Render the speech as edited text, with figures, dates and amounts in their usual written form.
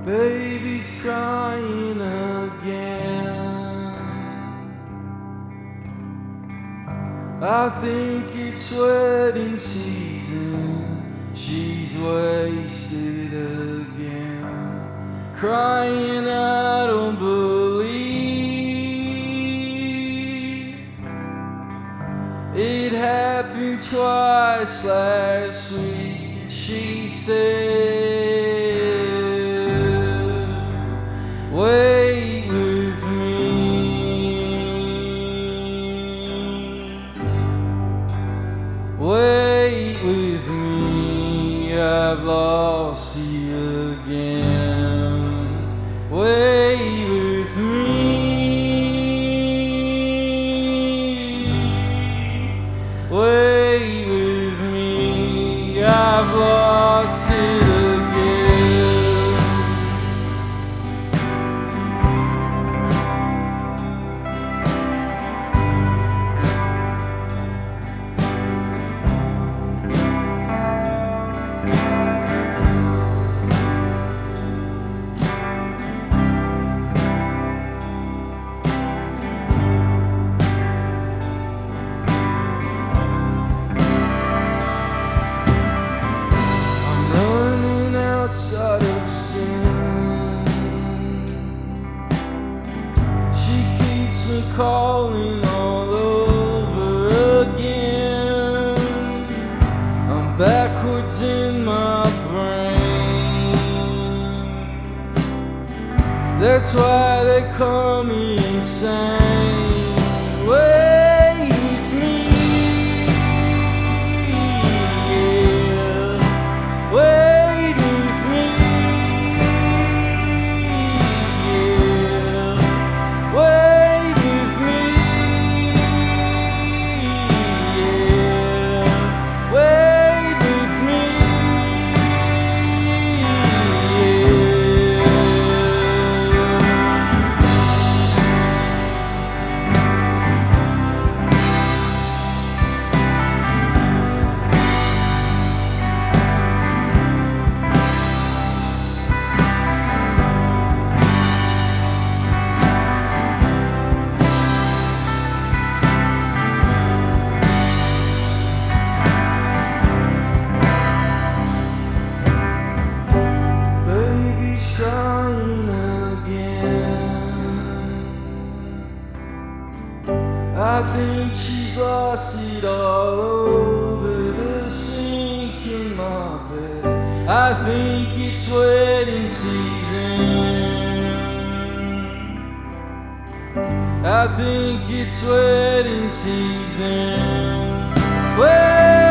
Baby's crying again. I think it's wedding season. She's wasted again, crying I don't believe it happened twice last week. She said, wait with me, wait with me, I've lost you again. Wait with me, wait with me, I've lost it again. Outside of sin, she keeps me calling all over again. I'm backwards in my brain, that's why they call me insane. Wait with me, yeah. Wait. I think she's lost it all over the sink in my bed. I think it's wedding season. I think it's wedding season. Well,